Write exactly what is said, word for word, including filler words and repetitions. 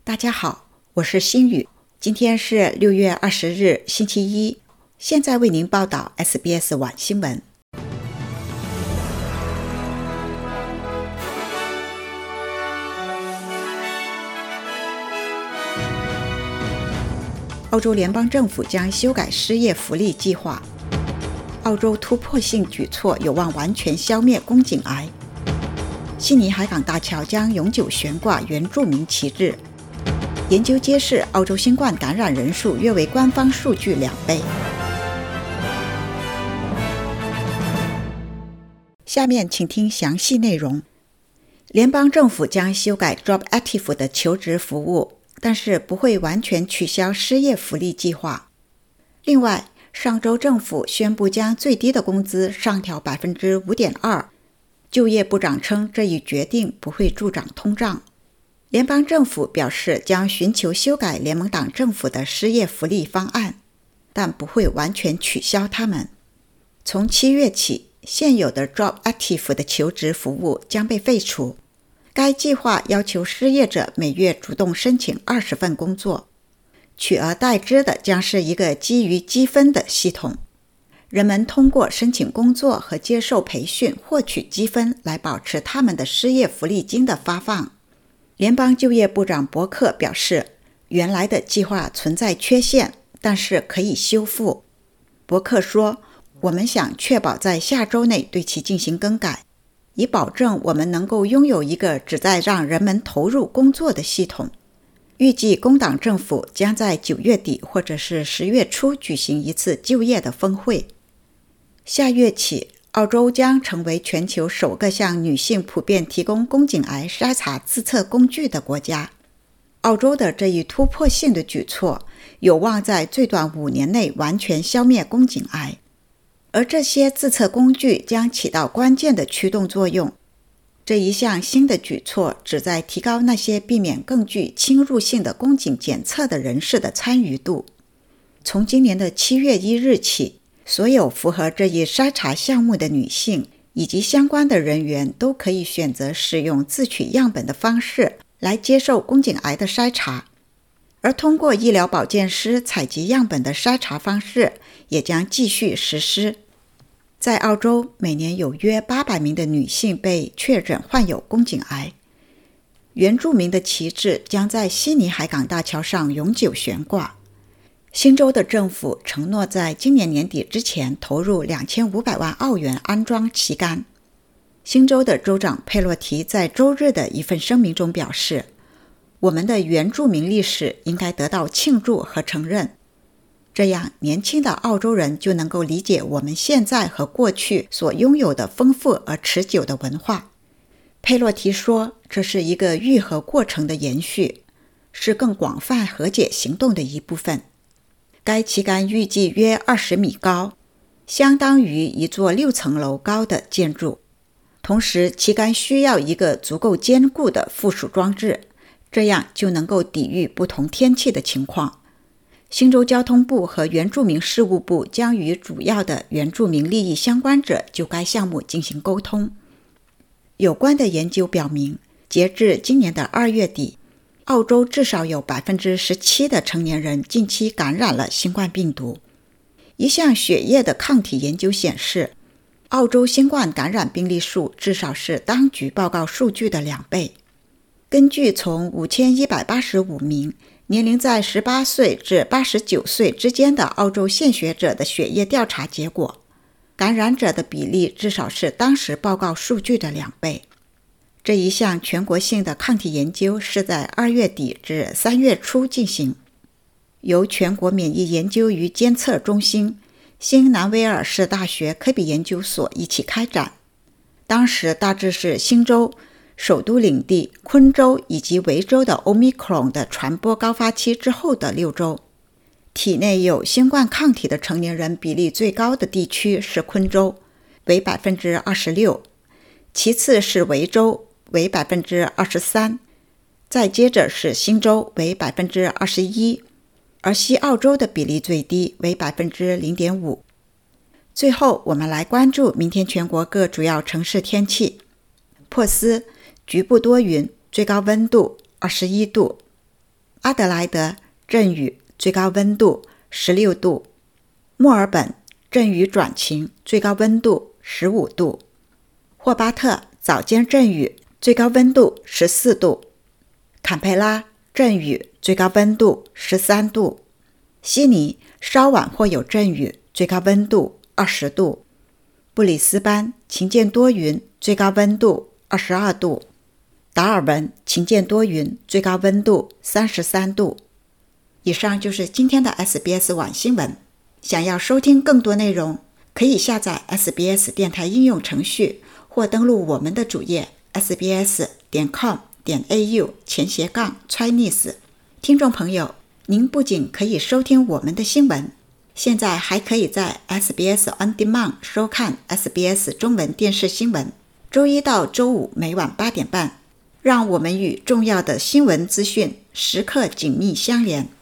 大家好，我是心雨，今天是六月二十日，星期一。现在为您报道 S B S 晚新闻。澳洲联邦政府将修改失业福利计划。澳洲突破性举措有望完全消灭宫颈癌。悉尼海港大桥将永久悬挂原住民旗帜。研究揭示，澳洲新冠感染人数约为官方数据两倍。下面请听详细内容。联邦政府将修改 Job Active 的求职服务，但是不会完全取消失业福利计划。另外，上周政府宣布将最低的工资上调 百分之五点二， 就业部长称这一决定不会助长通胀。联邦政府表示将寻求修改联盟党政府的失业福利方案，但不会完全取消它们。从七月起，现有的 Job Active 的求职服务将被废除。该计划要求失业者每月主动申请二十份工作，取而代之的将是一个基于积分的系统。人们通过申请工作和接受培训获取积分来保持他们的失业福利金的发放。联邦就业部长伯克表示，原来的计划存在缺陷，但是可以修复。伯克说，我们想确保在下周内对其进行更改，以保证我们能够拥有一个旨在让人们投入工作的系统。预计工党政府将在九月底或者是十月初举行一次就业的峰会。下月起，澳洲将成为全球首个向女性普遍提供宫颈癌筛查自测工具的国家。澳洲的这一突破性的举措有望在最短五年内完全消灭宫颈癌，而这些自测工具将起到关键的驱动作用。这一项新的举措旨在提高那些避免更具侵入性的宫颈检测的人士的参与度。从今年的七月一日起，所有符合这一筛查项目的女性以及相关的人员都可以选择使用自取样本的方式来接受宫颈癌的筛查，而通过医疗保健师采集样本的筛查方式也将继续实施。在澳洲，每年有约八百名的女性被确诊患有宫颈癌。原住民的旗帜将在悉尼海港大桥上永久悬挂。新州的政府承诺在今年年底之前投入两千五百万澳元安装旗杆。新州的州长佩洛提在周日的一份声明中表示，我们的原住民历史应该得到庆祝和承认，这样年轻的澳洲人就能够理解我们现在和过去所拥有的丰富而持久的文化。佩洛提说，这是一个愈合过程的延续，是更广泛和解行动的一部分。该旗杆预计约二十米高，相当于一座六层楼高的建筑。同时，旗杆需要一个足够坚固的附属装置，这样就能够抵御不同天气的情况。新州交通部和原住民事务部将与主要的原住民利益相关者就该项目进行沟通。有关的研究表明，截至今年的二月底，澳洲至少有 百分之十七 的成年人近期感染了新冠病毒。一项血液的抗体研究显示，澳洲新冠感染病例数至少是当局报告数据的两倍。根据从五千一百八十五名年龄在十八岁至八十九岁之间的澳洲献血者的血液调查结果，感染者的比例至少是当时报告数据的两倍。这一项全国性的抗体研究是在二月底至三月初进行，由全国免疫研究与监测中心、新南威尔士大学科比研究所一起开展。当时大致是新州、首都领地、昆州以及维州的 Omicron 的传播高发期之后的六周。体内有新冠抗体的成年人比例最高的地区是昆州，为 百分之二十六， 其次是维州，为 百分之二十三， 再接着是新州，为 百分之二十一， 而西澳洲的比例最低，为 百分之零点五。 最后我们来关注明天全国各主要城市天气。珀斯局部多云，最高温度二十一度； 阿德莱德阵雨，最高温度十六度；墨尔本阵雨转晴，最高温度十五度；霍巴特早间阵雨，最高温度十四度；坎培拉阵雨，最高温度十三度；悉尼稍晚或有阵雨，最高温度二十度；布里斯班晴间多云，最高温度二十二度；达尔文晴间多云，最高温度三十三度。以上就是今天的 S B S 晚新闻。想要收听更多内容，可以下载 S B S 电台应用程序，或登录我们的主页 s b s 点 com 点 a u 前斜杠 Chinese。听众朋友，您不仅可以收听我们的新闻，现在还可以在 S B S On Demand 收看 S B S 中文电视新闻，周一到周五每晚八点半，让我们与重要的新闻资讯时刻紧密相连。